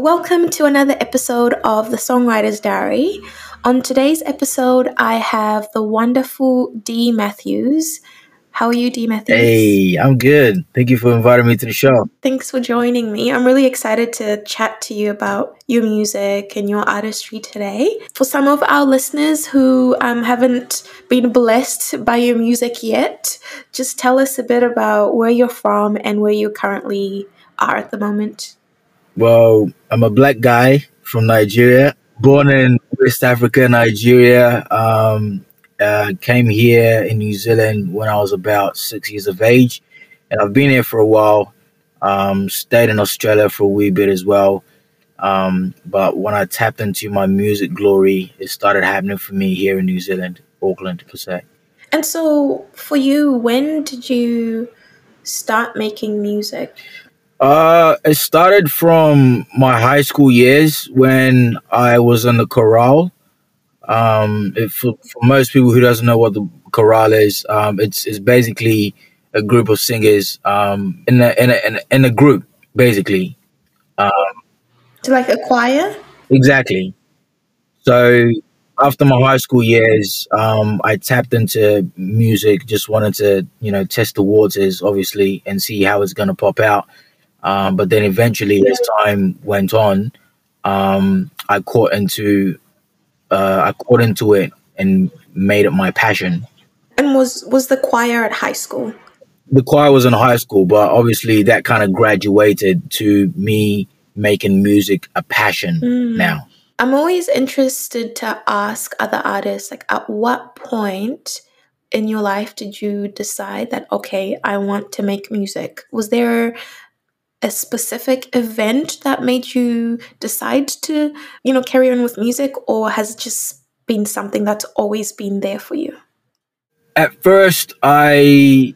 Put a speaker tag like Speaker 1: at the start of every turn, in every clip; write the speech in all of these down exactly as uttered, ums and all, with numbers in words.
Speaker 1: Welcome to another episode of The Songwriter's Diary. On today's episode, I have the wonderful Dee Matthews. How are you, Dee Matthews?
Speaker 2: Hey, I'm good. Thank you for inviting me to the show.
Speaker 1: Thanks for joining me. I'm really excited to chat to you about your music and your artistry today. For some of our listeners who um, haven't been blessed by your music yet, just tell us a bit about where you're from and where you currently are at the moment.
Speaker 2: Well, I'm a black guy from Nigeria, born in West Africa, Nigeria. Um, uh, came here in New Zealand when I was about six years of age, and I've been here for a while. Um, stayed in Australia for a wee bit as well. Um, but when I tapped into my music glory, it started happening for me here in New Zealand, Auckland per se.
Speaker 1: And so for you, when did you start making music?
Speaker 2: Uh, it started from my high school years when I was in the chorale. Um, if, for, for most people who doesn't know what the chorale is, um, it's it's basically a group of singers um, in a in a in a, in a group, basically. Um,
Speaker 1: To like a choir?
Speaker 2: exactly. So after my high school years, um, I tapped into music. Just wanted to, you know, test the waters, obviously, and see how it's gonna pop out. Um, but then eventually, as time went on, um, I caught into uh, I caught into it and made it my passion.
Speaker 1: And was was the choir at high school?
Speaker 2: The choir was in high school, but obviously that kind of graduated to me making music a passion
Speaker 1: Mm.
Speaker 2: now.
Speaker 1: I'm always interested to ask other artists, like, at what point in your life did you decide that, okay, I want to make music? Was there a specific event that made you decide to, you know, carry on with music, or has it just been something that's always been there for you?
Speaker 2: At first, I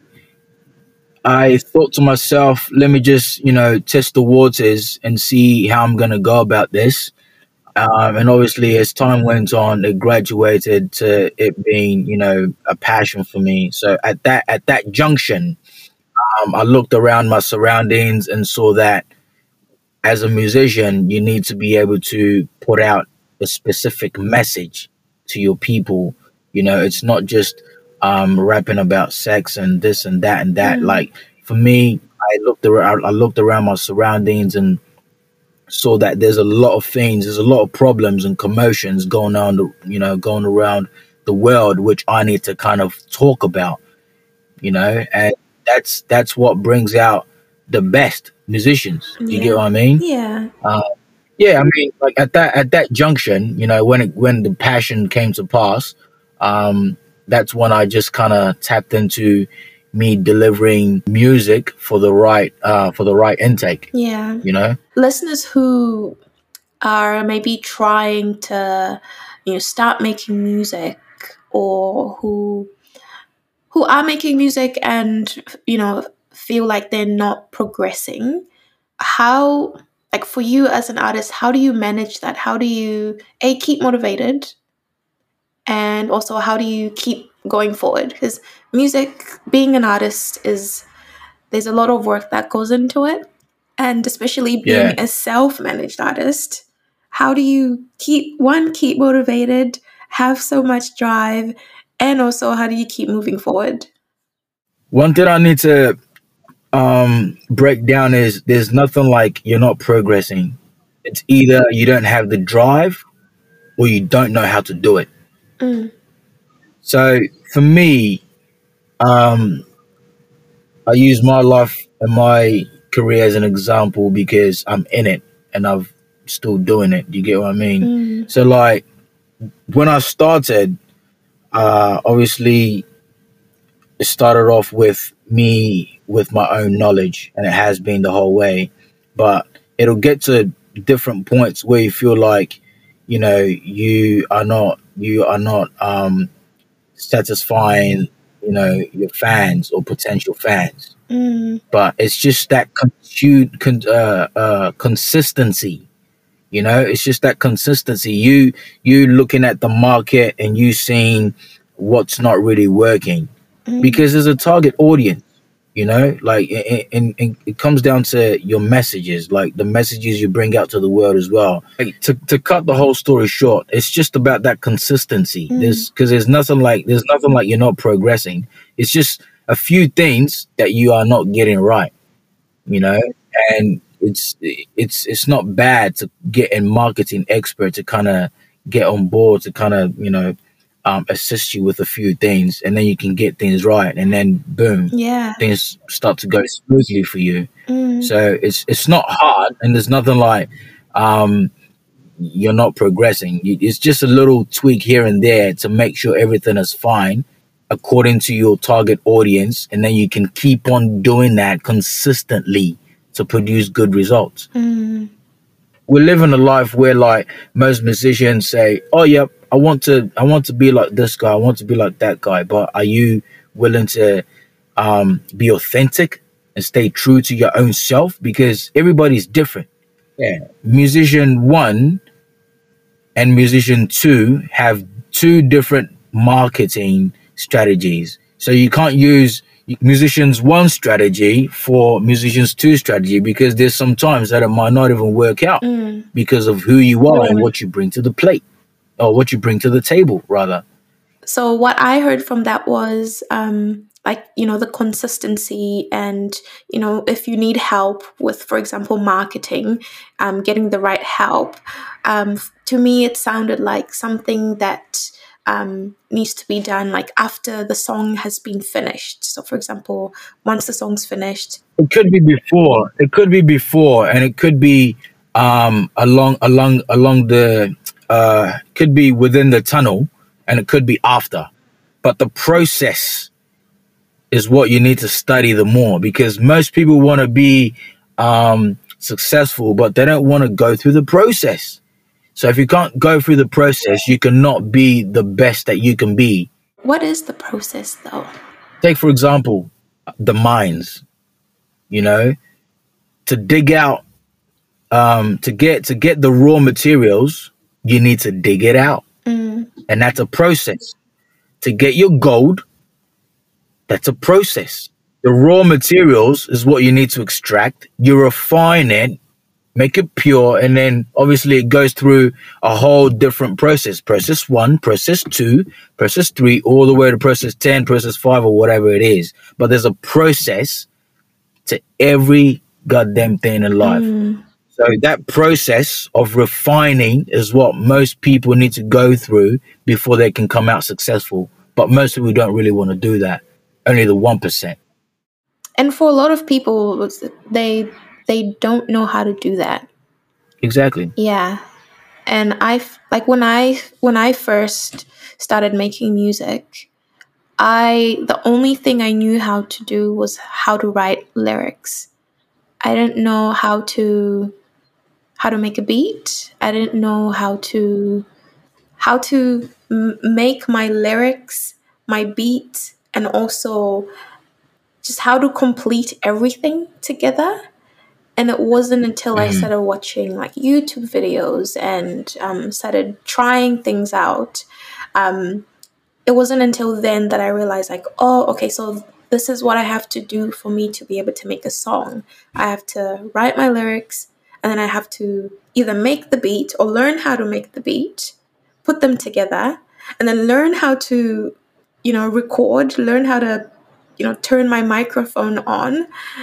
Speaker 2: I thought to myself, let me just, you know, test the waters and see how I'm gonna go about this. Um, and obviously, as time went on, it graduated to it being, you know, a passion for me. So at that at that junction, um, I looked around my surroundings and saw that as a musician, you need to be able to put out a specific message to your people. You know, it's not just um, rapping about sex and this and that and that.
Speaker 1: Mm.
Speaker 2: Like for me, I looked around, I looked around my surroundings and saw that there's a lot of things, there's a lot of problems and commotions going on, the- you know, going around the world, which I need to kind of talk about, you know, and that's that's what brings out the best musicians. Do you get
Speaker 1: Yeah.
Speaker 2: what I mean?
Speaker 1: Yeah.
Speaker 2: Uh, yeah, I mean, like at that at that junction, you know, when it, when the passion came to pass, um, that's when I just kind of tapped into me delivering music for the right uh, for the right intake.
Speaker 1: Yeah.
Speaker 2: You know.
Speaker 1: Listeners who are maybe trying to, you know, start making music, or who who are making music and, you know, feel like they're not progressing, how, like, for you as an artist, how do you manage that? How do you a keep motivated, and also how do you keep going forward? Because music, being an artist, is there's a lot of work that goes into it, and especially being
Speaker 2: Yeah.
Speaker 1: a self-managed artist, how do you keep one keep motivated, have so much drive, and also how do you keep moving forward?
Speaker 2: One thing I need to um, break down is there's nothing like you're not progressing. It's either you don't have the drive or you don't know how to do it.
Speaker 1: Mm.
Speaker 2: So for me, um, I use my life and my career as an example because I'm in it and I'm still doing it. Do you get what I mean?
Speaker 1: Mm.
Speaker 2: So like when I started, uh, obviously it started off with me with my own knowledge, and it has been the whole way. But it'll get to different points where you feel like, you know, you are not you are not um, satisfying, you know, your fans or potential fans.
Speaker 1: Mm.
Speaker 2: But it's just that con- con- uh, uh, consistency. You know, it's just that consistency. You you looking at the market and you seeing what's not really working
Speaker 1: Mm.
Speaker 2: because there's a target audience. You know, like it, it, it, it comes down to your messages, like the messages you bring out to the world as well. Like, to, to cut the whole story short, it's just about that consistency.
Speaker 1: Mm.
Speaker 2: There's because there's nothing like there's nothing like you're not progressing. It's just a few things that you are not getting right, you know, and it's it's it's not bad to get a marketing expert to kind of get on board to kind of, you know, um, assist you with a few things, and then you can get things right, and then boom,
Speaker 1: Yeah.
Speaker 2: things start to go smoothly for you.
Speaker 1: Mm.
Speaker 2: So it's it's not hard, and there's nothing like um, you're not progressing. You- It's just a little tweak here and there to make sure everything is fine according to your target audience, and then you can keep on doing that consistently to produce good results.
Speaker 1: Mm.
Speaker 2: We're living a life where like most musicians say, oh yep, I want to I want to be like this guy, I want to be like that guy, but are you willing to um be authentic and stay true to your own self? Because everybody's different. Yeah, musician one and musician two have two different marketing strategies, so you can't use musicians one strategy for musicians two strategy, because there's some times that it might not even work out
Speaker 1: Mm.
Speaker 2: because of who you are and
Speaker 1: Yeah.
Speaker 2: what you bring to the plate, or what you bring to the table rather.
Speaker 1: So what I heard from that was um, like, you know, the consistency, and, you know, if you need help with, for example, marketing, um, getting the right help. Um, f- to me, it sounded like something that um, needs to be done like after the song has been finished. So, for example, once the song's finished.
Speaker 2: It could be before, it could be before, and it could be um along along along the uh could be within the tunnel, and it could be after. But the process is what you need to study the more, because most people want to be um successful, but they don't want to go through the process. So if you can't go through the process, you cannot be the best that you can be.
Speaker 1: What is the process, though?
Speaker 2: Take, for example, the mines, you know, to dig out, um, to get to get the raw materials, you need to dig it out.
Speaker 1: Mm.
Speaker 2: And that's a process. To get your gold, that's a process. The raw materials is what you need to extract. You refine it, make it pure, and then obviously it goes through a whole different process. Process one, process two, process three, all the way to process ten, process five, or whatever it is. But there's a process to every goddamn thing in life.
Speaker 1: Mm.
Speaker 2: So that process of refining is what most people need to go through before they can come out successful. But most people don't really want to do that. Only the one percent.
Speaker 1: And for a lot of people, it's- they they don't know how to do that.
Speaker 2: Exactly.
Speaker 1: Yeah. And I like when I when I first started making music, I the only thing I knew how to do was how to write lyrics. I didn't know how to how to make a beat. I didn't know how to how to m- make my lyrics, my beat, and also just how to complete everything together. And it wasn't until I
Speaker 2: Mhm.
Speaker 1: started watching like YouTube videos and um, started trying things out. Um, it wasn't until then that I realized, like, oh, okay, so this is what I have to do for me to be able to make a song. I have to write my lyrics, and then I have to either make the beat or learn how to make the beat, put them together, and then learn how to, you know, record, learn how to, you know, turn my microphone on,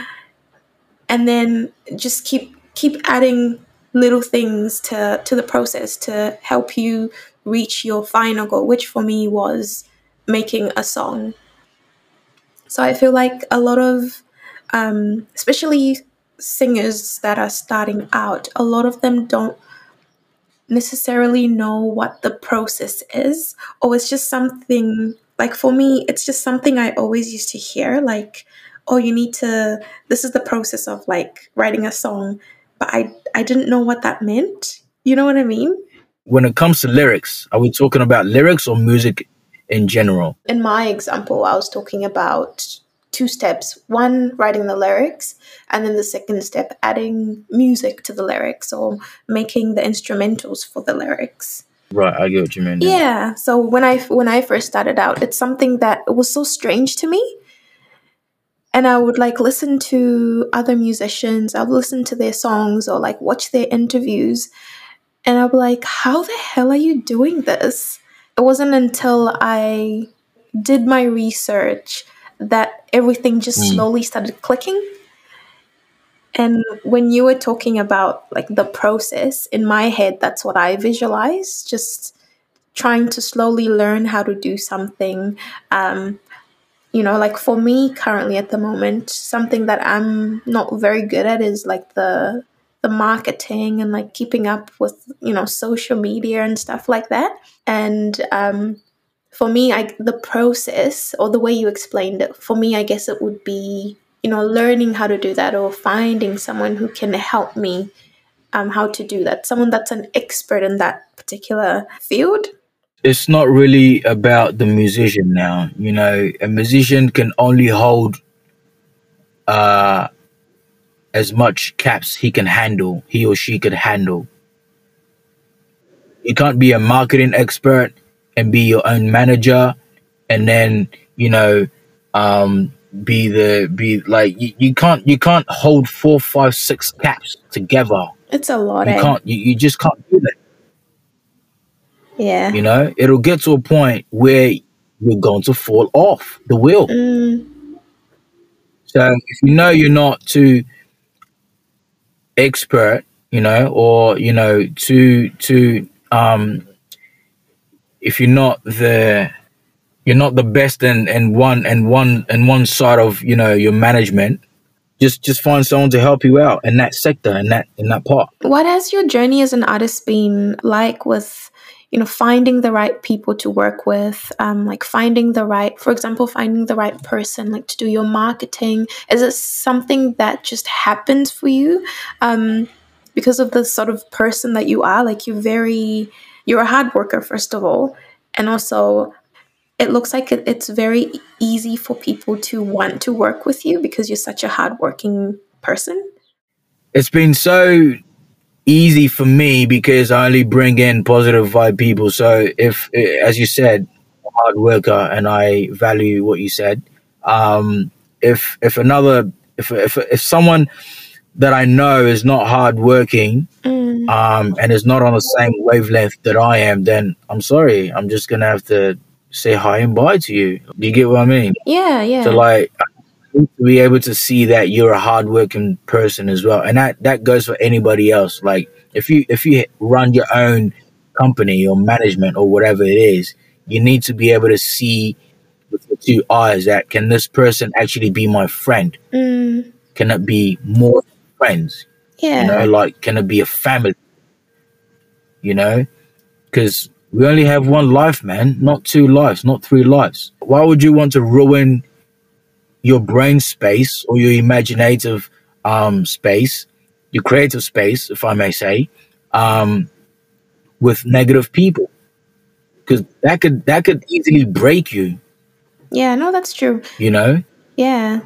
Speaker 1: and then just keep keep adding little things to to the process to help you reach your final goal, which for me was making a song. So I feel like a lot of um, especially singers that are starting out, a lot of them don't necessarily know what the process is, or it's just something like, for me, it's just something I always used to hear, like, oh, you need to, this is the process of like writing a song, but i i didn't know what that meant, you know what I mean?
Speaker 2: When it comes to lyrics, are we talking about lyrics or music in general?
Speaker 1: In my example, I was talking about two steps: one, writing the lyrics, and then the second step, adding music to the lyrics, or making the instrumentals for the lyrics.
Speaker 2: Right, I get what you mean.
Speaker 1: Yeah. So when I when I first started out, it's something that it was so strange to me. and I would like listen to other musicians. I would listen to their songs or like watch their interviews, and I'd be like, how the hell are you doing this? It wasn't until I did my research that everything just
Speaker 2: Mm.
Speaker 1: slowly started clicking. And when you were talking about like the process in my head, that's what I visualize, just trying to slowly learn how to do something. Um, you know, like for me currently at the moment, something that I'm not very good at is like the the marketing and like keeping up with, you know, social media and stuff like that. And um, for me, I the process or the way you explained it, for me, I guess it would be, you know, learning how to do that or finding someone who can help me um, how to do that, someone that's an expert in that particular field.
Speaker 2: It's not really about the musician now. You know, a musician can only hold uh, as much caps he can handle, he or she could handle. You can't be a marketing expert and be your own manager, and then you know, um, be the be like you, you can't you can't hold four, five, six caps together.
Speaker 1: It's a lot,
Speaker 2: You
Speaker 1: eh?
Speaker 2: can't. You, you just can't do that.
Speaker 1: Yeah.
Speaker 2: You know, it'll get to a point where you're going to fall off the wheel.
Speaker 1: Mm,
Speaker 2: So if you know you're not too expert, you know, or you know, too too um, if you're not the you're not the best in, in one and one and one side of you know your management, just just find someone to help you out in that sector in that in that part.
Speaker 1: what has your journey as an artist been like with, you know, finding the right people to work with, um, like finding the right, for example, finding the right person, like to do your marketing? Is it something that just happens for you um, because of the sort of person that you are? Like you're very, you're a hard worker, first of all, and also it looks like it, it's very easy for people to want to work with you because you're such a hardworking person.
Speaker 2: It's been so easy for me because I only bring in positive vibe people. So if, as you said, I'm a hard worker and I value what you said. Um, if if another if if if someone that I know is not hardworking
Speaker 1: Mm.
Speaker 2: um, and is not on the same wavelength that I am, then I'm sorry. I'm just gonna have to say hi and bye to you. Do you get what I mean?
Speaker 1: Yeah, yeah.
Speaker 2: So like to be able to see that you're a hardworking person as well, and that that goes for anybody else. Like if you if you run your own company or management or whatever it is, you need to be able to see with your two eyes that can this person actually be my friend?
Speaker 1: Mm,
Speaker 2: Can it be more friends?
Speaker 1: yeah.
Speaker 2: You know, like can it be a family? You know, because we only have one life, man, not two lives, not three lives. Why would you want to ruin your brain space or your imaginative um, space, your creative space, if I may say, um, with negative people? Because that could that could easily break you,
Speaker 1: Yeah, no, that's true.
Speaker 2: you know.
Speaker 1: Yeah.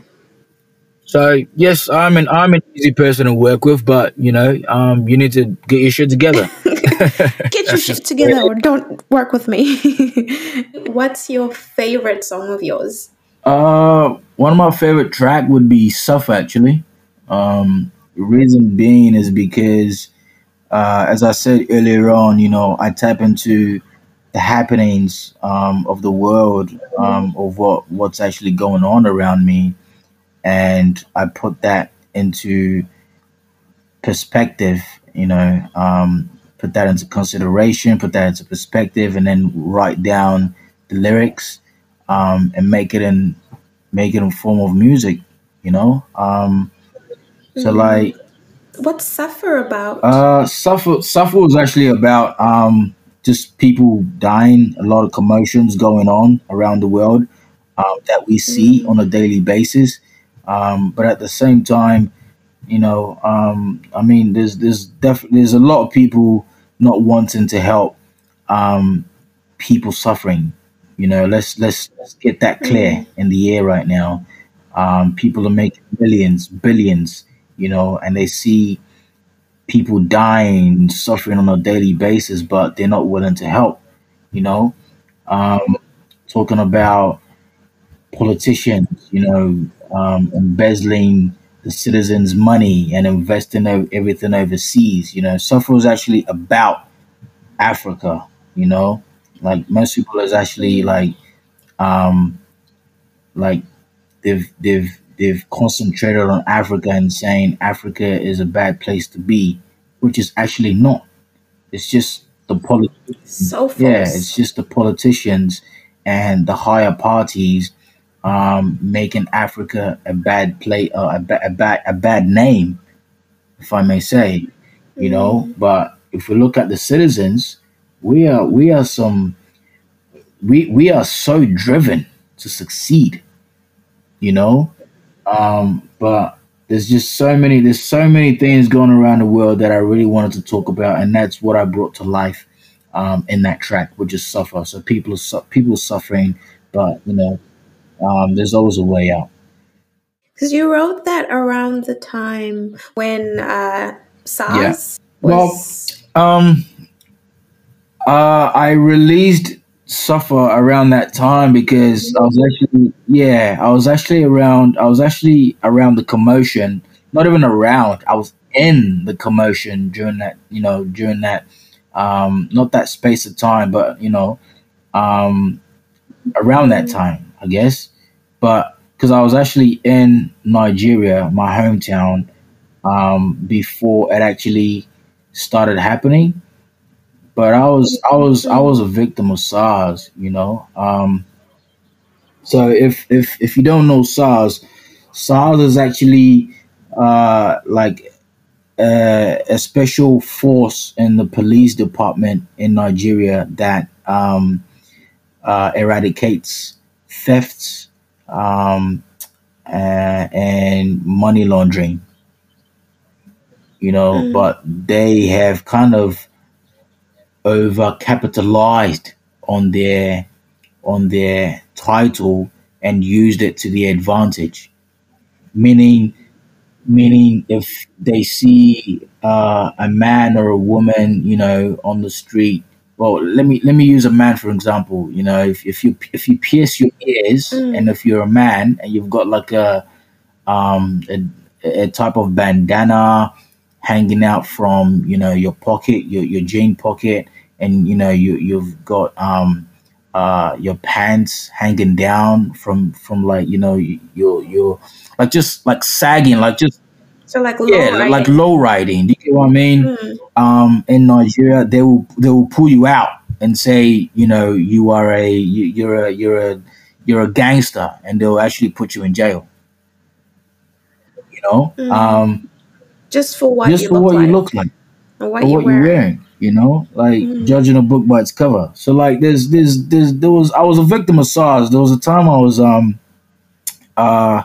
Speaker 2: So yes, I'm an I'm an easy person to work with, but you know, um, you need to get your shit together.
Speaker 1: Get your shit together or don't work with me. What's your favorite song of yours?
Speaker 2: Uh, one of my favorite track would be "Suffer." Actually, um, the reason being is because, uh, as I said earlier on, you know, I tap into the happenings um, of the world, um, of what what's actually going on around me, and I put that into perspective. You know, um, put that into consideration, put that into perspective, and then write down the lyrics um, and make it in make it in form of music. You know, um, so like
Speaker 1: What's Suffer about?
Speaker 2: uh, suffer suffer was actually about um, just people dying, a lot of commotions going on around the world um, that we see on a daily basis. Um, but at the same time, you know, um, I mean, there's there's definitely there's a lot of people not wanting to help um, people suffering. You know, let's let's, let's get that clear in the air right now. Um, people are making millions, billions, you know, and they see people dying, suffering on a daily basis, but they're not willing to help. You know, um, talking about politicians, you know, um, embezzling the citizens' money and investing o- everything overseas. You know, Suffer was actually about Africa. You know, like most people is actually
Speaker 1: Mm.
Speaker 2: like um, like they've they've they've concentrated on Africa and saying Africa is a bad place to be, which is actually not. It's just the poli-
Speaker 1: So
Speaker 2: yeah, it's
Speaker 1: false.
Speaker 2: just the politicians and the higher parties um, making Africa a bad play, uh, a, ba- a bad a bad name, if I may say, you know.
Speaker 1: Mm.
Speaker 2: But if we look at the citizens, we are we are some we we are so driven to succeed, you know. Um, but there's just so many there's so many things going around the world that I really wanted to talk about, and that's what I brought to life um, in that track, which is suffer. So people are su- people are suffering, but you know, um, there's always a way out.
Speaker 1: Because you wrote that around the time when uh,
Speaker 2: Yeah.
Speaker 1: SARS
Speaker 2: Well,
Speaker 1: was.
Speaker 2: um, uh, I released Suffer around that time because I was actually, yeah, I was actually around, I was actually around the commotion, not even around, I was in the commotion during that, you know, during that, um, not that space of time, but, you know, um, around that
Speaker 1: Mm.
Speaker 2: time, I guess. But because I was actually in Nigeria, my hometown, um, before it actually started happening. But I was I was I
Speaker 1: Mm.
Speaker 2: was a victim of SARS, you know. Um, so if if if you don't know SARS, SARS is actually uh, like uh, a special force in the police department in Nigeria that um, uh, eradicates thefts um, uh, and money laundering, you know.
Speaker 1: Mm.
Speaker 2: But they have kind of over capitalized on their on their title and used it to their advantage. Meaning, meaning if they see uh, a man or a woman, you know, on the street. Well, let me let me use a man for example. You know, if, if you if you pierce your ears, and
Speaker 1: Mm.
Speaker 2: if you're a man and you've got like a um a, a type of bandana hanging out from you know your pocket, your your jean pocket, and you know you you've got um uh your pants hanging down from from like you know y- your your like just like sagging, like just
Speaker 1: So like low
Speaker 2: yeah, li- like
Speaker 1: riding.
Speaker 2: low riding. Do you get what I mean?
Speaker 1: Mm.
Speaker 2: Um, in Nigeria, they will they will pull you out and say you know you are a you, you're a you're a you're a gangster, and they'll actually put you in jail. You know,
Speaker 1: Mm.
Speaker 2: um,
Speaker 1: Just for what
Speaker 2: just
Speaker 1: you
Speaker 2: for
Speaker 1: look
Speaker 2: what you
Speaker 1: like
Speaker 2: look like
Speaker 1: or what
Speaker 2: or
Speaker 1: you're
Speaker 2: what you're
Speaker 1: wearing.
Speaker 2: wearing, you know, like
Speaker 1: Mm.
Speaker 2: judging a book by its cover. So like there's there's there's there was I was a victim of SARS. There was a time I was um uh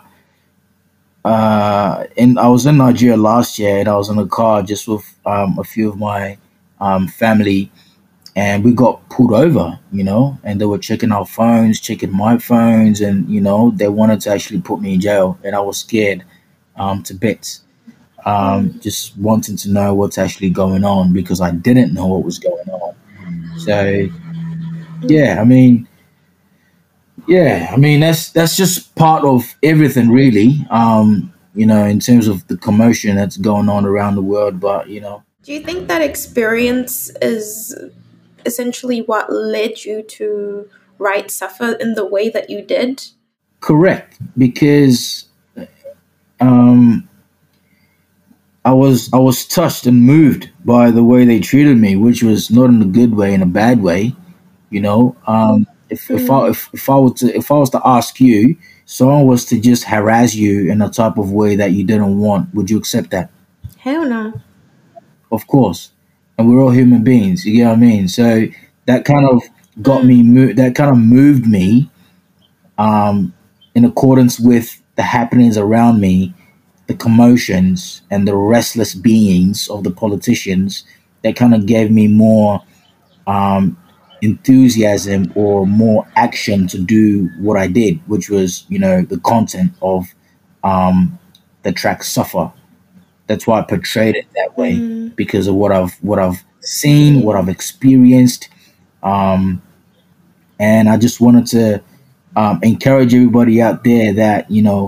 Speaker 2: uh in I was in Nigeria last year, and I was in a car just with um a few of my um family, and we got pulled over, you know, and they were checking our phones, checking my phones, and you know, they wanted to actually put me in jail, and I was scared um to bits. Um,
Speaker 1: Mm.
Speaker 2: just wanting to know what's actually going on because I didn't know what was going on. So yeah, I
Speaker 1: Mm.
Speaker 2: mean, yeah, I mean that's that's just part of everything, really. Um, you know, in terms of the commotion that's going on around the world, but you know,
Speaker 1: Do you think that experience is essentially what led you to write Suffer in the way that you did?
Speaker 2: correct because um, I was I was touched and moved by the way they treated me, which was not in a good way, in a bad way. You know, um, if if I
Speaker 1: Mm.
Speaker 2: if, if I were to if I was to ask you, someone was to just harass you in a type of way that you didn't want, would you accept that?
Speaker 1: Hell no.
Speaker 2: Of course, and we're all human beings. You get what I mean? So that kind of got me.
Speaker 1: Mm.
Speaker 2: Mo- that kind of moved me um, in accordance with the happenings around me, the commotions and the restless beings of the politicians. That kind of gave me more um, enthusiasm or more action to do what I did, which was, you know, the content of um, the track "Suffer." That's why I portrayed it that way
Speaker 1: Mm.
Speaker 2: because of what I've what I've seen, what
Speaker 1: Yeah.
Speaker 2: I've experienced, um, and I just wanted to um, encourage everybody out there that you know.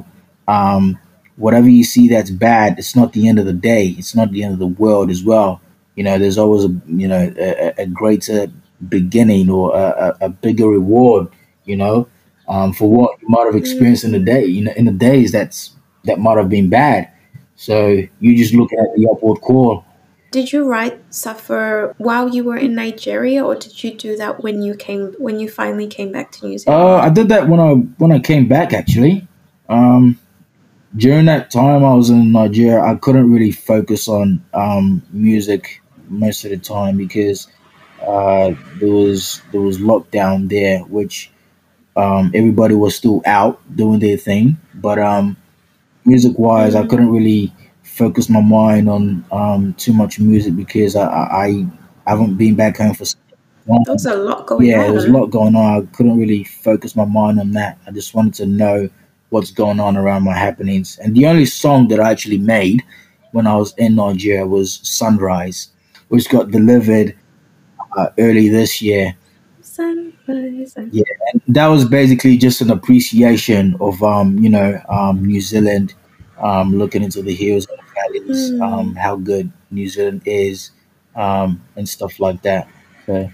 Speaker 2: um, whatever you see that's bad, it's not the end of the day. It's not the end of the world as well. You know, there's always a you know a, a a greater beginning or a, a, a bigger reward. You know, um, for what you might have experienced in the
Speaker 1: Mm.
Speaker 2: day. You know, in the days that's that might have been bad. So you just look at the upward call.
Speaker 1: Did you write Suffer while you were in Nigeria, or did you do that when you came when you finally came back to New
Speaker 2: Uh,
Speaker 1: Zealand?
Speaker 2: I did that when I when I came back actually. Um, during that time I was in Nigeria, I couldn't really focus on um, music most of the time because uh, there was there was lockdown there, which um, everybody was still out doing their thing. But um, music wise, I couldn't
Speaker 1: Mm.
Speaker 2: really focus my mind on um, too much music because I, I, I haven't been back home for so
Speaker 1: There was
Speaker 2: long.
Speaker 1: a lot going
Speaker 2: Yeah, there was a lot
Speaker 1: on.
Speaker 2: going on. I couldn't really focus my mind on that. I just wanted to know what's going on around my happenings. And the only song that I actually made when I was in Nigeria was Sunrise, which got delivered uh, early this year.
Speaker 1: Sunrise.
Speaker 2: Yeah, and that was basically just an appreciation of um, you know, um, New Zealand, um, looking into the hills and the valleys, um,
Speaker 1: Mm.
Speaker 2: how good New Zealand is, um, and stuff like that. So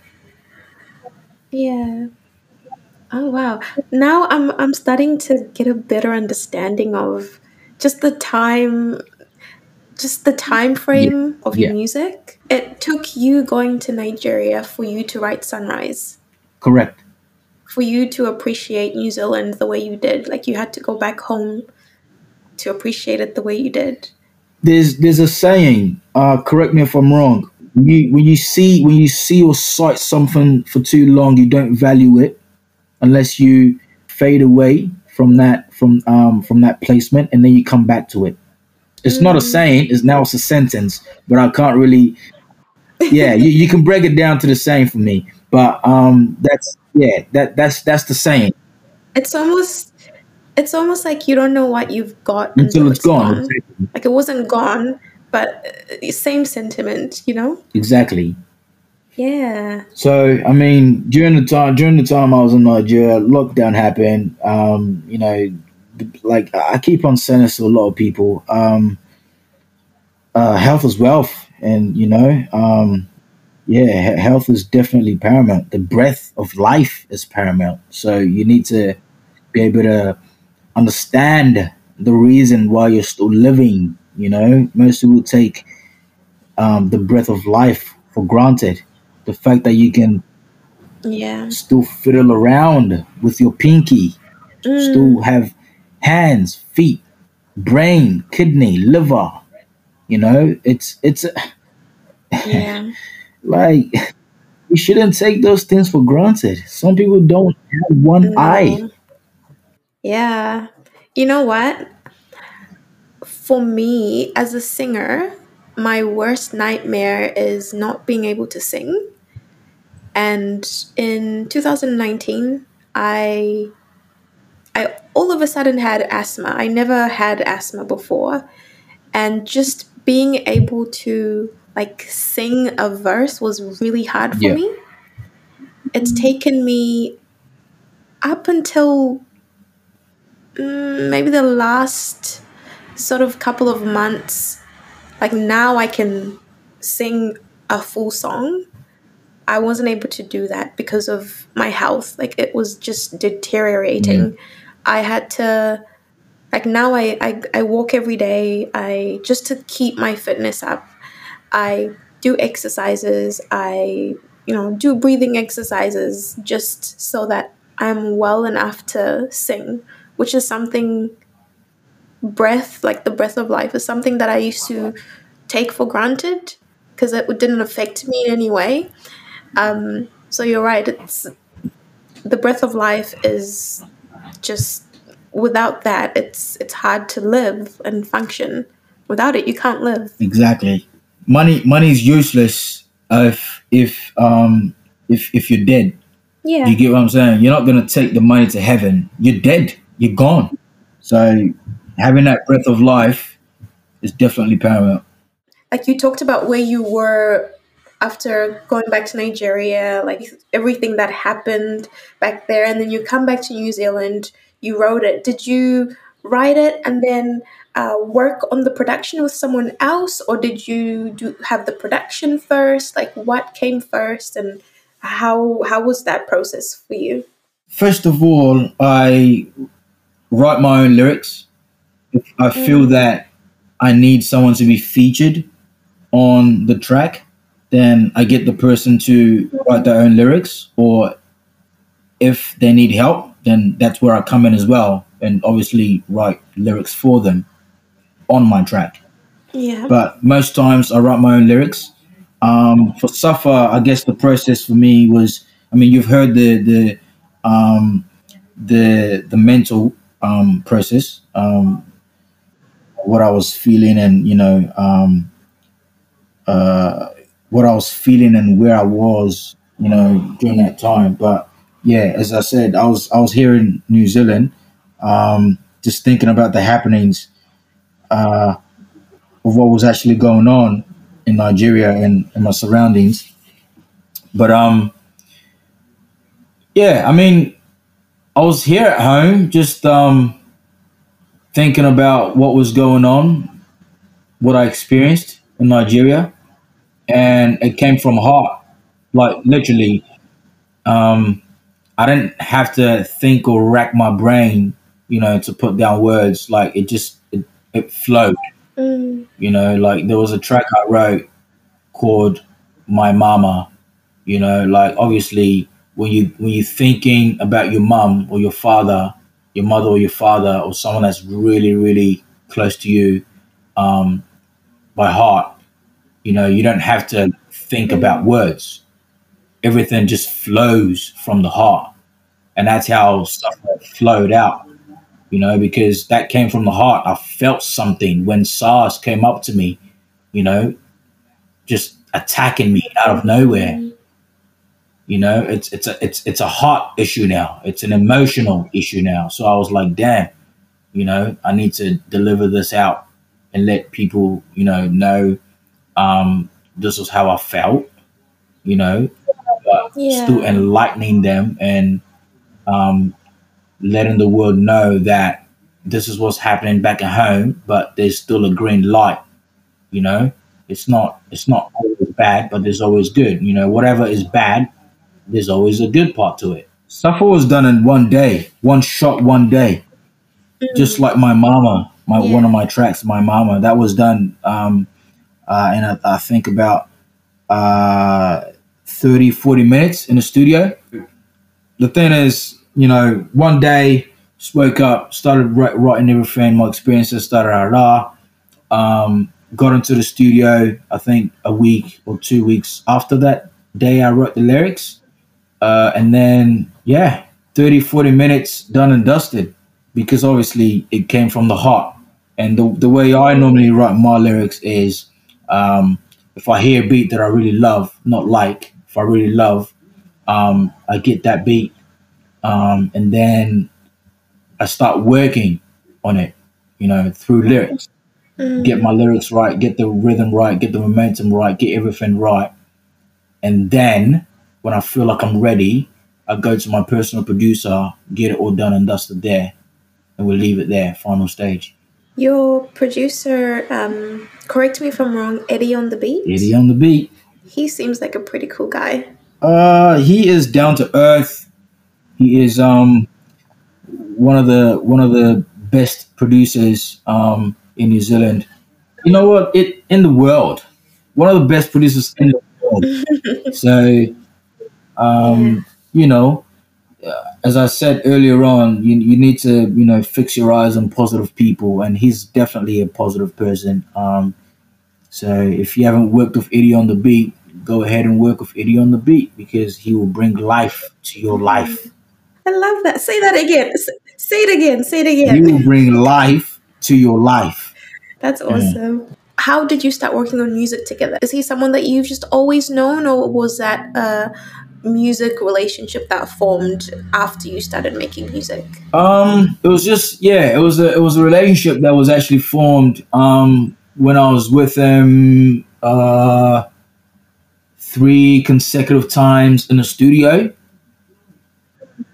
Speaker 1: Yeah. Oh wow. Now I'm I'm starting to get a better understanding of just the time just the time
Speaker 2: yeah,
Speaker 1: frame of your
Speaker 2: yeah,
Speaker 1: music. It took you going to Nigeria for you to write Sunrise,
Speaker 2: correct.
Speaker 1: for you to appreciate New Zealand the way you did. Like you had to go back home to appreciate it the way you did.
Speaker 2: There's there's a saying. Uh, correct me if I'm wrong. When you when you see when you see or sight something for too long, you don't value it unless you fade away from that from um from that placement, and then you come back to it. It's not a
Speaker 1: Mm.
Speaker 2: saying. It's now it's a sentence, but I can't really. Yeah, you, you can break it down to the saying for me, but um, that's yeah, that that's that's the saying
Speaker 1: It's almost it's almost like you don't know what you've got
Speaker 2: until
Speaker 1: until
Speaker 2: it's
Speaker 1: it's
Speaker 2: gone.
Speaker 1: gone.
Speaker 2: Exactly.
Speaker 1: Like it wasn't gone, but uh, same sentiment, you know?
Speaker 2: Exactly.
Speaker 1: Yeah.
Speaker 2: So I mean, during the time during the time I was in Nigeria, lockdown happened. Um, you know, like I keep on saying this to a lot of people. Um, uh, health is wealth, and you know, um, yeah, he- health is definitely paramount. The breath of life is paramount. So you need to be able to understand the reason why you're still living. You know, most people take um, the breath of life for granted. The fact that you can
Speaker 1: Yeah.
Speaker 2: still fiddle around with your pinky, still
Speaker 1: Mm.
Speaker 2: have hands, feet, brain, kidney, liver. You know, it's it's
Speaker 1: Yeah.
Speaker 2: like we shouldn't take those things for granted. Some people don't have one eye.
Speaker 1: No. Yeah. You know what? For me, as a singer, my worst nightmare is not being able to sing. And in two thousand nineteen, I I all of a sudden had asthma. I never had asthma before, and just being able to like sing a verse was really hard for
Speaker 2: Yeah,
Speaker 1: me. It's taken me up until mm, maybe the last sort of couple of months. Like now I can sing a full song. I wasn't able to do that because of my health. Like it was just
Speaker 2: yeah,
Speaker 1: deteriorating. I had to like now I, I I walk every day. I just to keep my fitness up. I do exercises. I you know do breathing exercises just so that I'm well enough to sing, which is something breath, like the breath of life, is something that I used to take for granted because it didn't affect me in any way. Um, so you're right. It's the breath of life is just without that, it's it's hard to live and function. Without it, you can't live.
Speaker 2: exactly. Money money is useless if if um if if you're dead. You
Speaker 1: Yeah,
Speaker 2: get what I'm saying? You're not gonna take the money to heaven. You're dead. You're gone. So having that breath of life is definitely paramount.
Speaker 1: like you talked about where you were after going back to Nigeria, like everything that happened back there, and then you come back to New Zealand. You wrote it. Did you write it and then uh, work on the production with someone else, or did you do have the production first? Like, what came first, and how how was that process for you?
Speaker 2: First of all, I write my own lyrics. If I feel
Speaker 1: Mm,
Speaker 2: that I need someone to be featured on the track, then I get the person to write their own lyrics. Or if they need help, then that's where I come in as well, and obviously write lyrics for them on my track.
Speaker 1: yeah.
Speaker 2: But most times I write my own lyrics. Um, for Suffer, I guess the process for me was, I mean, you've heard the the um, the the mental um, process, um, what I was feeling, and you know, um, uh, what I was feeling and where I was, you know, during that time. But yeah, as I said, I was I was here in New Zealand, um, just thinking about the happenings uh, of what was actually going on in Nigeria and, and my surroundings. But um, yeah, I mean, I was here at home, just um, thinking about what was going on, what I experienced in Nigeria, and it came from heart, like literally. Um, I didn't have to think or rack my brain, you know, to put down words. Like it just it, it flowed,
Speaker 1: Mm,
Speaker 2: you know. Like there was a track I wrote called "My Mama." You know, like obviously when you when you're thinking about your mum or your father, your mother or your father, or someone that's really really close to you um, by heart, you know, you don't have to think about
Speaker 1: mm,
Speaker 2: words. Everything just flows from the heart, and that's how stuff flowed out. You know, because that came from the heart. I felt something when SARS came up to me, you know, just attacking me out of nowhere.
Speaker 1: mm,
Speaker 2: You know, it's it's a it's it's a heart issue now. It's an emotional issue now. So I was like, damn, you know, I need to deliver this out and let people, you know, know um, this was how I felt. You know, but still
Speaker 1: yeah.
Speaker 2: enlightening them and um, letting the world know that this is what's happening back at home, but there's still a green light. You know, it's not it's not always bad, but there's always good. You know, whatever is bad, there's always a good part to it. Suffer was done in one day, one shot, one day. Just
Speaker 1: Mm,
Speaker 2: like my mama, my one of
Speaker 1: yeah.
Speaker 2: my tracks, my mama, that was done um, uh, in a, I think about uh, thirty, forty minutes in the studio. The thing is, you know, one day, just woke up, started wri- writing everything, my experiences, started rah, um, got into the studio, I think a week or two weeks after that day I wrote the lyrics. Uh, and then, yeah, thirty, forty minutes done and dusted because obviously it came from the heart. And the, the way I normally write my lyrics is um, if I hear a beat that I really love, not like, if I really love, um, I get that beat um, and then I start working on it, you know, through lyrics. Get my
Speaker 1: Mm,
Speaker 2: lyrics right, get the rhythm right, get the momentum right, get everything right. And then when I feel like I'm ready, I go to my personal producer, get it all done and dusted there, and we leave it there, final stage.
Speaker 1: your producer, um, correct me if I'm wrong, Eddie on the
Speaker 2: Eddie
Speaker 1: beat.
Speaker 2: on the beat.
Speaker 1: He seems like a pretty cool guy.
Speaker 2: Uh, he is down to earth. He is um one of the one of the best producers um in New Zealand. You know what? It in the world, one of the best producers in the world. So
Speaker 1: Yeah.
Speaker 2: um, you know, as I said earlier on, you, you need to, you know, fix your eyes on positive people, and he's definitely a positive person. Um, so if you haven't worked with Eddie on the beat, go ahead and work with Eddie on the beat because he will bring life to your life.
Speaker 1: I love that. Say that again. S- Say it again. Say it
Speaker 2: He
Speaker 1: again.
Speaker 2: will bring life to your life.
Speaker 1: That's
Speaker 2: Mm.
Speaker 1: awesome. How did you start working on music together? Is he someone that you've just always known, or was that a music relationship that formed after you started making music?
Speaker 2: Um, it was just yeah, it was a it was a relationship that was actually formed um when I was with him uh three consecutive times in the studio.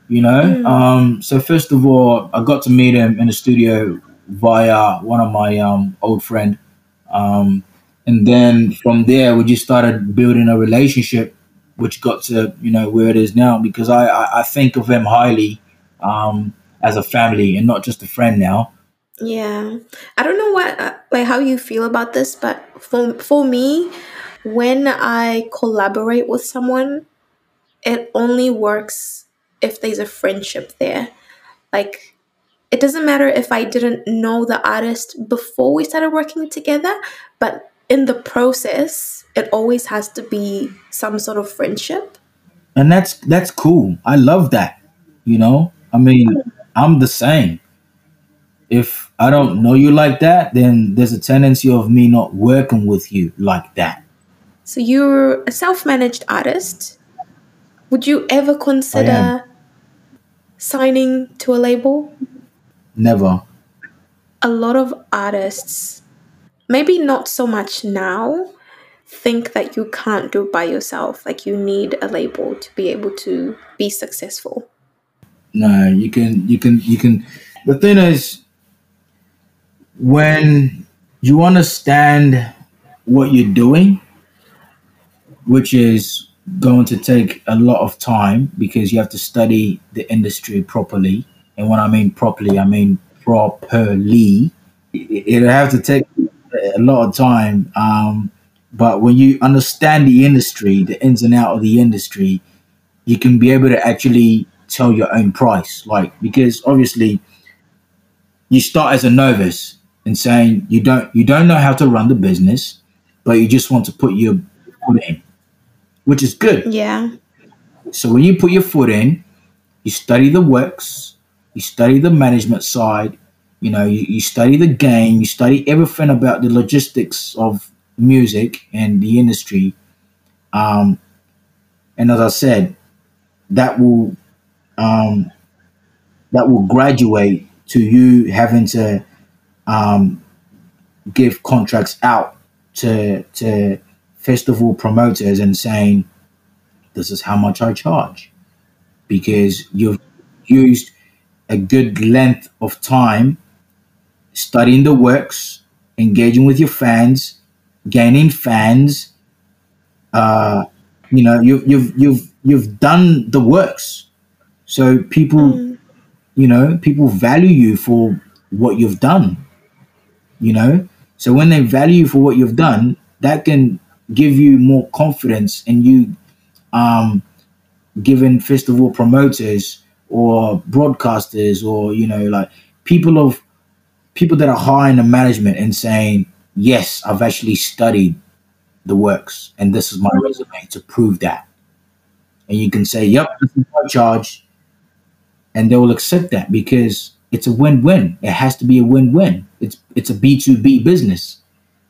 Speaker 2: you know.
Speaker 1: Mm.
Speaker 2: Um, so first of all, I got to meet him in the studio via one of my um, old friend, um, and then from there we just started building a relationship, which got to you know where it is now. Because I I, I think of him highly um, as a family and not just a friend now.
Speaker 1: Yeah. I don't know what uh, like how you feel about this, but for for me, when I collaborate with someone, it only works if there's a friendship there. Like it doesn't matter if I didn't know the artist before we started working together, but in the process, it always has to be some sort of friendship.
Speaker 2: And that's that's cool. I love that. You know, I mean, I'm the same. If I don't know you like that, then there's a tendency of me not working with you like that.
Speaker 1: So you're a self-managed artist. Would you ever
Speaker 2: I am.
Speaker 1: consider signing to a label?
Speaker 2: Never.
Speaker 1: A lot of artists, maybe not so much now, think that you can't do it by yourself. Like you need a label to be able to be successful.
Speaker 2: No, you can you can you can the thing is, when you understand what you're doing, which is going to take a lot of time because you have to study the industry properly. And when I mean properly, I mean properly. It- It'll have to take a lot of time. Um, but when you understand the industry, the ins and out of the industry, you can be able to actually tell your own price. Like, because obviously you start as a novice and saying you don't you don't know how to run the business, but you just want to put your foot in, which is good.
Speaker 1: Yeah.
Speaker 2: So when you put your foot in, you study the works, you study the management side, you know, you, you study the game, you study everything about the logistics of music and the industry. Um, and as I said, that will um, that will graduate to you having to um, give contracts out to to festival promoters and saying this is how much I charge because you've used a good length of time studying the works, engaging with your fans, gaining fans. Uh, you know, you've you've you've you've done the works, so people,
Speaker 1: Mm.
Speaker 2: you know, people value you for what you've done. You know, so when they value you for what you've done, that can give you more confidence in you um, giving festival promoters or broadcasters or you know like people of people that are high in the management and saying, yes, I've actually studied the works and this is my resume to prove that. And you can say, yep, this is my charge. And they will accept that because it's a win-win. It has to be a win-win. It's it's a B two B business,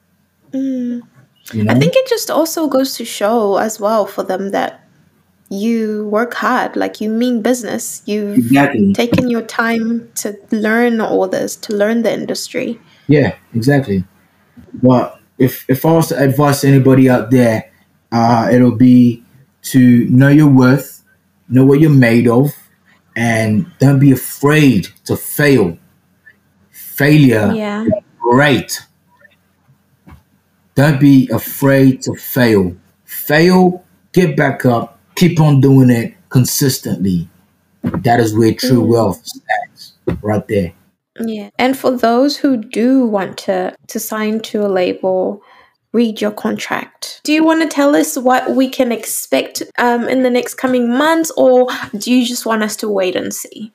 Speaker 1: Mm.
Speaker 2: you
Speaker 1: I
Speaker 2: know?
Speaker 1: think it just also goes to show as well for them that you work hard, like you mean business. You've
Speaker 2: Exactly.
Speaker 1: taken your time to learn all this, to learn the industry.
Speaker 2: Yeah, exactly. But if if I was to advise anybody out there, uh, it'll be to know your worth, know what you're made of, and don't be afraid to fail. Failure
Speaker 1: Yeah.
Speaker 2: is great. Don't be afraid to fail. Fail, get back up, keep on doing it consistently. That is where true
Speaker 1: Mm.
Speaker 2: wealth stands, right there.
Speaker 1: Yeah. And for those who do want to to sign to a label, read your contract. Do you want to tell us what we can expect um, in the next coming months, or do you just want us to wait and see?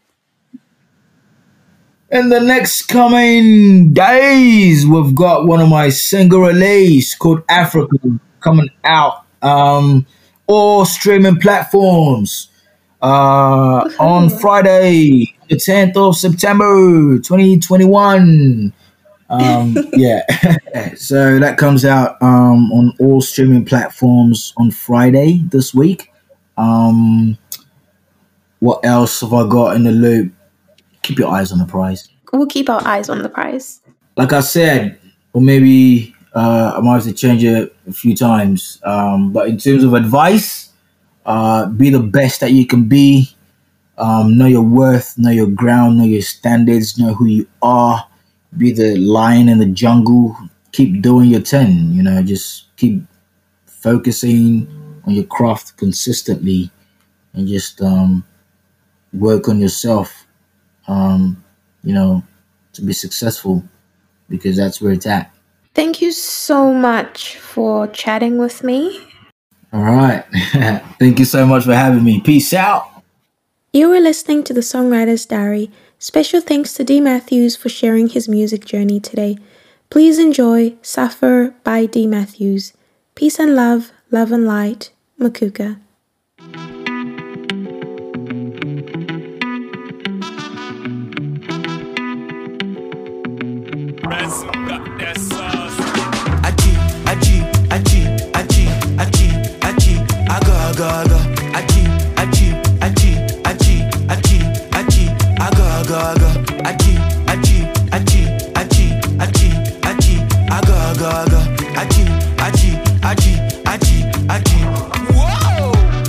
Speaker 2: In the next coming days, we've got one of my single release called Africa coming out. Um, all streaming platforms. Uh, on
Speaker 1: Woohoo.
Speaker 2: Friday, the tenth of September, twenty twenty-one. Um, yeah. So that comes out um, on all streaming platforms on Friday this week. Um, what else have I got in the loop? Keep your eyes on the prize.
Speaker 1: We'll keep our eyes on the prize.
Speaker 2: Like I said, or maybe uh, I might have to change it a few times. Um, but in terms of advice, uh, be the best that you can be. Um, know your worth, know your ground, know your standards, know who you are. Be the lion in the jungle. Keep doing your ten. You know, just keep focusing on your craft consistently, and just um, work on yourself. Um, you know, to be successful, because that's where it's at.
Speaker 1: Thank you so much for chatting with me.
Speaker 2: All right. Thank you so much for having me. Peace out.
Speaker 1: You were listening to the Songwriter's Diary. Special thanks to D. Matthews for sharing his music journey today. Please enjoy Suffer by D. Matthews. Peace and love, love and light, Makuka.
Speaker 3: Achi, achi, achi, achi, achi, achi, aga, aga, aga. Achi, achi, achi, achi, achi, achi, aga, aga, aga. Achi, achi, achi, achi, achi, achi, aga, aga, aga. Achi, achi, achi, achi, achi. Whoa!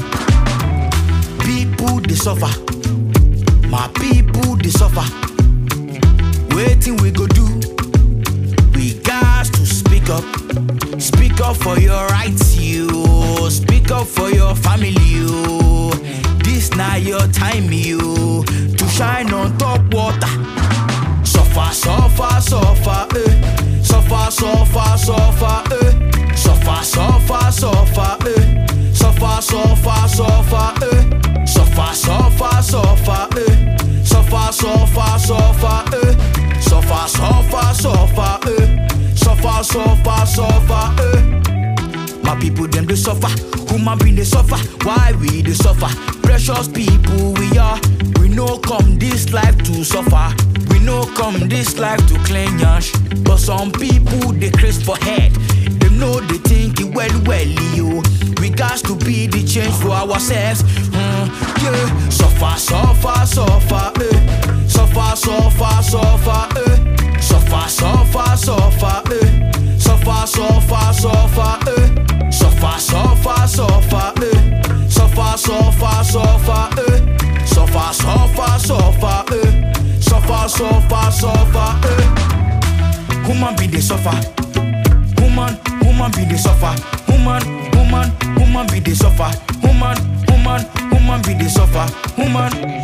Speaker 3: People they suffer, my people they suffer. Waiting we go do. We got to speak up. Speak up for your rights, you. Speak up for your family, you. This now your time, you. To shine on top water. Suffer, suffer, suffer, eh. Suffer, suffer, suffer, eh. Suffer, suffer, suffer, eh. Suffer, suffer, suffer, eh. Suffer, suffer, suffer, eh. Suffer, suffer, suffer, eh. Suffer, suffer, suffer, eh. Suffer, suffer, suffer, eh. My people them they suffer, human being they suffer. Why we they suffer? Precious people we are. We no come this life to suffer. We no come this life to clean yash. But some people they craze for head. They know they think it well well you. We got to be the change for ourselves. Mm, yeah. Suffer, suffer, suffer, eh. Suffer, suffer, suffer, eh. Suffer, suffer, suffer, eh. Suffer, suffer, suffer, eh. Suffer, suffer, suffer, eh. Suffer, suffer, suffer, eh. Suffer, suffer, suffer, eh. Suffer, suffer, suffer, eh. Human be they suffer. Human, human be they suffer. Human, human, human be they suffer. Human, human, human be they suffer. Human.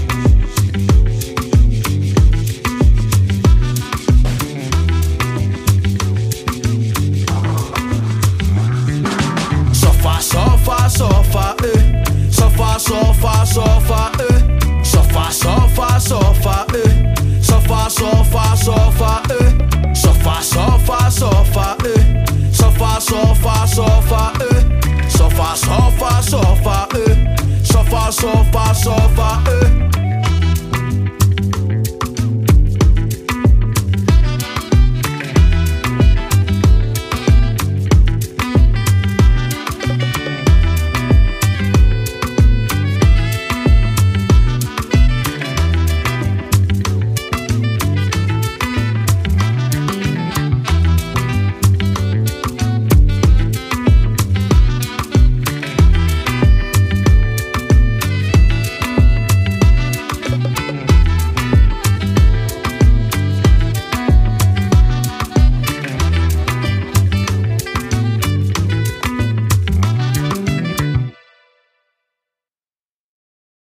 Speaker 3: Suffer, suffer, eh. Suffer, suffer, suffer, eh. Suffer, suffer, suffer, eh. Suffer, suffer, suffer, eh. Suffer, suffer, suffer, eh. Suffer, suffer, suffer, eh. Suffer, suffer, suffer, eh. Suffer, suffer, suffer.